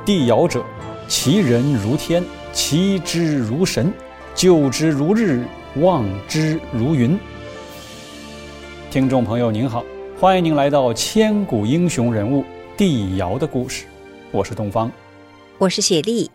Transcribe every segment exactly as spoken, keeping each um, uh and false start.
帝尧者，其人如天，其之如神，救之如日，望之如云。听众朋友您好，欢迎您来到千古英雄人物帝尧的故事，我是东方， 我是雪莉。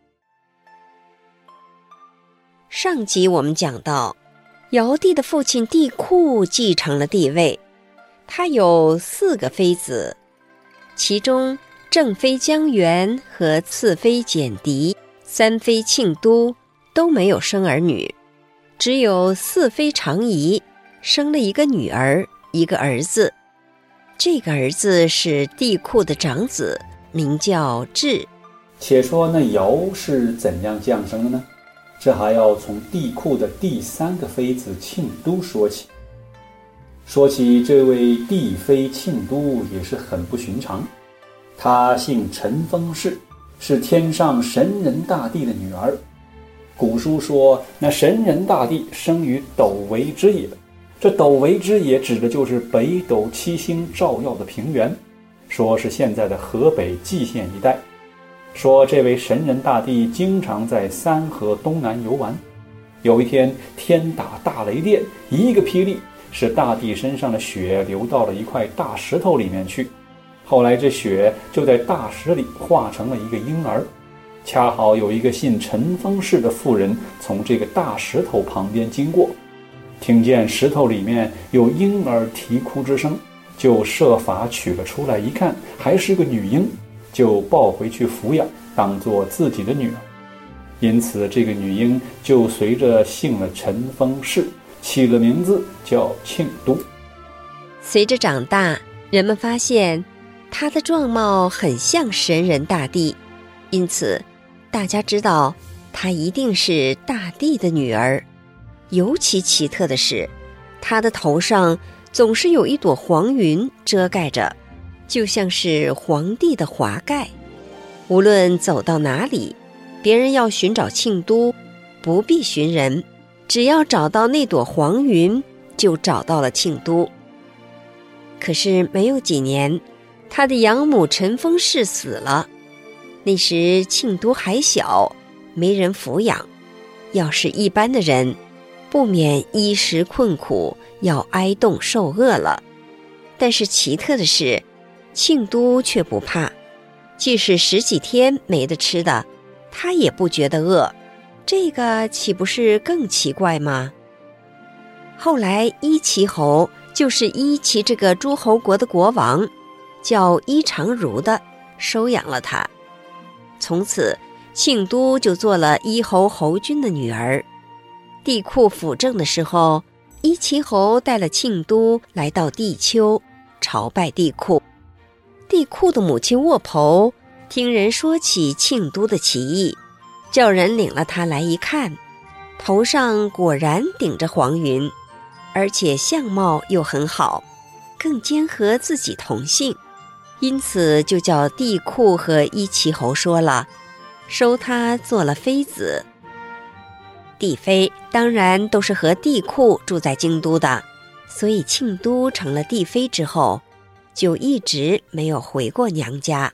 上集我们讲到，尧帝的父亲帝喾继承了帝位，他有四个妃子，其中正妃姜元和次妃简狄、三妃庆都都没有生儿女，只有四妃长仪生了一个女儿，一个儿子。这个儿子是帝喾的长子，名叫挚。 且说那尧是怎样降生的呢？这还要从帝喾的第三个妃子庆都说起。说起这位帝妃庆都也是很不寻常，她姓陈封氏，是天上神人大帝的女儿。古书说，那神人大帝生于斗围之野，这斗围之野指的就是北斗七星照耀的平原，说是现在的河北蓟县一带。说这位神人大帝经常在三河东南游玩，有一天天打大雷电，一个霹雳使大帝身上的血流到了一块大石头里面去，后来这血就在大石里化成了一个婴儿。恰好有一个姓陈封氏的妇人从这个大石头旁边经过，听见石头里面有婴儿啼哭之声，就设法取了出来，一看还是个女婴，就抱回去抚养，当作自己的女儿。因此这个女婴就随着姓了陈封氏，起了名字叫庆都。 随着长大，人们发现她的状貌很像神人大帝，因此大家知道她一定是大帝的女儿。尤其奇特的是，她的头上总是有一朵黄云遮盖着，就像是皇帝的华盖。无论走到哪里，别人要寻找庆都，不必寻人，只要找到那朵黄云，就找到了庆都。可是没有几年，他的养母陈封氏死了。那时庆都还小，没人抚养，要是一般的人，不免衣食困苦，要挨冻受饿了。但是奇特的是，庆都却不怕，即使十几天没得吃的，他也不觉得饿，这个岂不是更奇怪吗？后来伊岐侯，就是伊岐这个诸侯国的国王，叫伊长如的，收养了他。从此庆都就做了伊侯侯君的女儿。帝喾辅政的时候，伊岐侯带了庆都来到地丘朝拜帝喾。帝喾的母亲沃叵听人说起庆都的奇异，叫人领了他来一看，头上果然顶着黄云，而且相貌又很好，更兼和自己同姓，因此就叫帝喾和伊岐侯说了，收他做了妃子。帝妃当然都是和帝喾住在京都的，所以庆都成了帝妃之后，就一直没有回过娘家。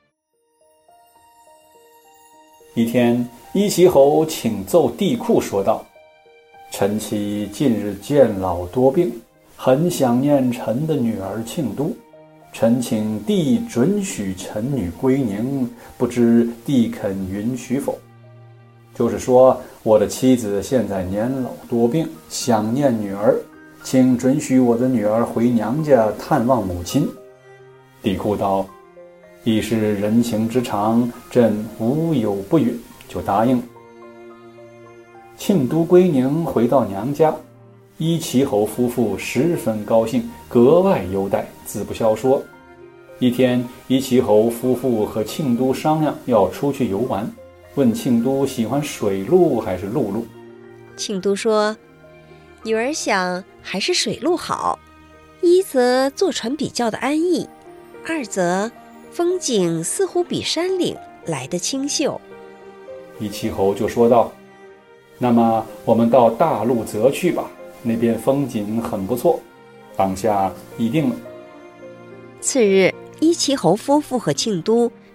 一天，伊岐侯请奏帝喾说道：臣妻近日渐老多病，很想念臣的女儿庆都，臣请帝准许臣女归宁，不知帝肯允许否？就是说，我的妻子现在年老多病，想念女儿，请准许我的女儿回娘家探望母亲。帝喾道：亦是人情之常，朕无有不允，就答应。庆都归宁，回到娘家，伊岐侯夫妇十分高兴，格外优待，自不消说。一天，伊岐侯夫妇和庆都商量要出去游玩，问庆都喜欢水路还是陆路。 庆都说，女儿想还是水路好，一则坐船比较的安逸，二则风景似乎比山岭来得清秀。 伊岐侯就说道：那么我们到大陆泽去吧，那边风景很不错，当下议定了。 次日，伊岐侯夫妇和庆都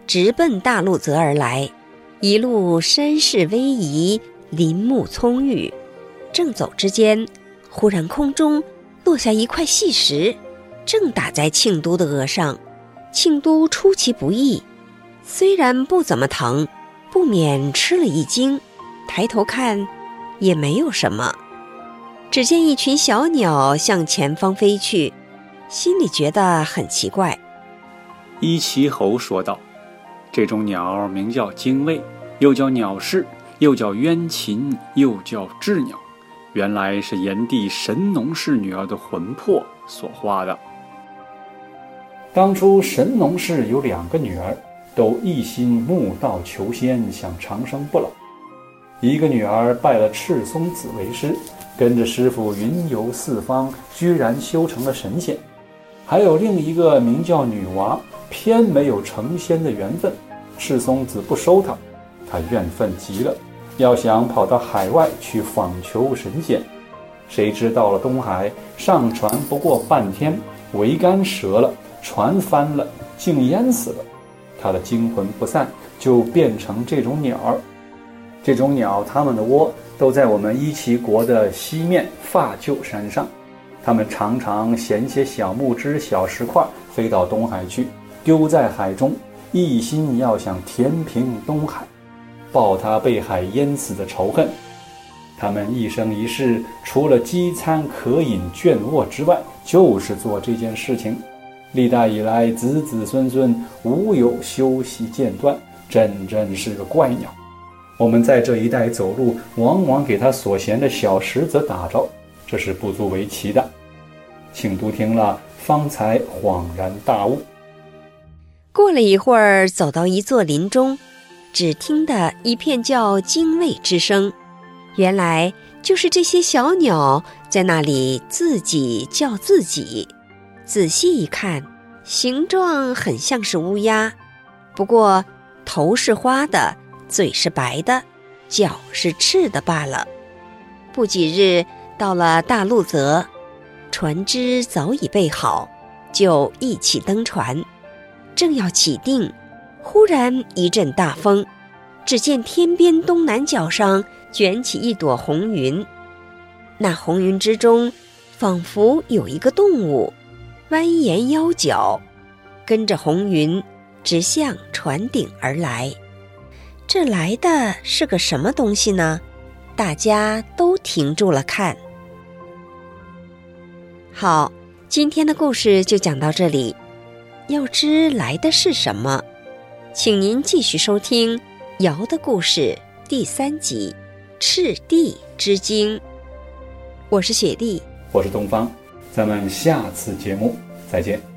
直奔大路泽而来，一路山势逶迤，林木葱郁。正走之间，忽然空中落下一块细石，正打在庆都的额上。庆都出其不意，虽然不怎么疼，不免吃了一惊，抬头看也没有什么。只见一群小鸟向前方飞去，心里觉得很奇怪。 伊齐侯说道：这种鸟名叫精卫，又叫鸟氏，又叫冤禽，又叫雉鸟，原来是炎帝神农氏女儿的魂魄所化的。当初神农氏有两个女儿，都一心慕道求仙，想长生不老。一个女儿拜了赤松子为师，跟着师傅云游四方，居然修成了神仙。还有另一个名叫女娃，偏没有成仙的缘分，赤松子不收她，她怨愤极了，要想跑到海外去访求神仙。谁知到了东海，上船不过半天，桅杆折了，船翻了，竟淹死了。他的精魂不散，就变成这种鸟儿。这种鸟，它们的窝都在我们伊齐国的西面发臼山上。它们常常衔些小木枝、小石块飞到东海去，丢在海中，一心要想填平东海，报他被海淹死的仇恨。他们一生一世，除了饥餐渴饮倦卧之外，就是做这件事情。历代以来，子子孙孙无有休息间断，真真是个怪鸟。我们在这一带走路，往往给他所衔的小石子打着，这是不足为奇的。庆都听了，方才恍然大悟。 过了一会儿，走到一座林中，只听得一片叫精卫之声，原来就是这些小鸟在那里自己叫自己。仔细一看，形状很像是乌鸦，不过头是花的，嘴是白的，脚是赤的罢了。不几日，到了大路泽，船只早已备好，就一起登船。正要起定，忽然一阵大风，只见天边东南角上卷起一朵红云，那红云之中仿佛有一个动物蜿蜒腰角，跟着红云直向船顶而来。这来的是个什么东西呢？大家都停住了看。好，今天的故事就讲到这里。要知来的是什么，请您继续收听《尧的故事》第三集《赤地之经》。我是雪莉， 我是东方，咱们下次节目再见。